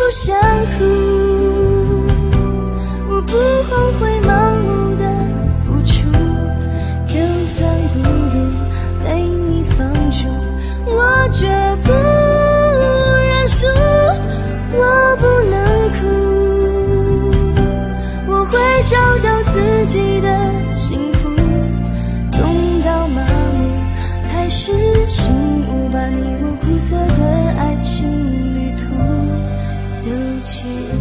想哭，我不后悔盲目的付出，就算孤独被你放逐，我绝不认输，我不能哭，我会找到自己的幸福，懂到麻木，开始醒悟，把你我苦涩的爱情旅途都结束。